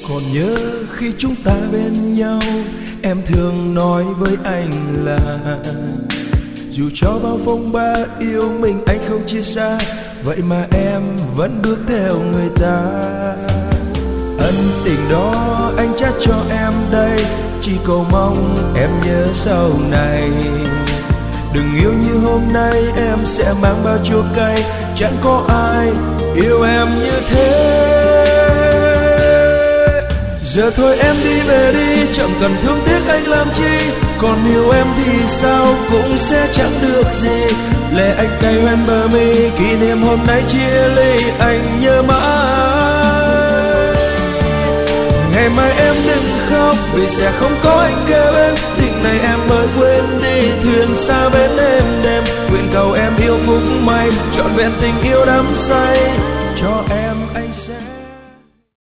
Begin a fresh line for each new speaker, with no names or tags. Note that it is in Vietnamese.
Còn nhớ khi chúng ta bên nhau, em thường nói với anh là dù cho bao phong ba yêu mình anh không chia xa, vậy mà em vẫn bước theo người ta. Ân tình đó anh trả cho em đây, chỉ cầu mong em nhớ sau này. Đừng yêu như hôm nay em sẽ mang bao chua cay, chẳng có ai yêu em như thế. Giờ thôi em đi về đi, chẳng cần thương tiếc anh làm chi. Còn yêu em thì sao cũng sẽ chẳng được gì. Lệ anh cay hoen bờ mi, kỷ niệm hôm nay chia ly anh nhớ mãi. Ngày mai em đừng khóc vì sẽ không có anh kế bên. Tình này em mới quên đi, thuyền xa bên êm đêm. Nguyện cầu em yêu phúc may, trọn vẹn tình yêu đắm say cho em.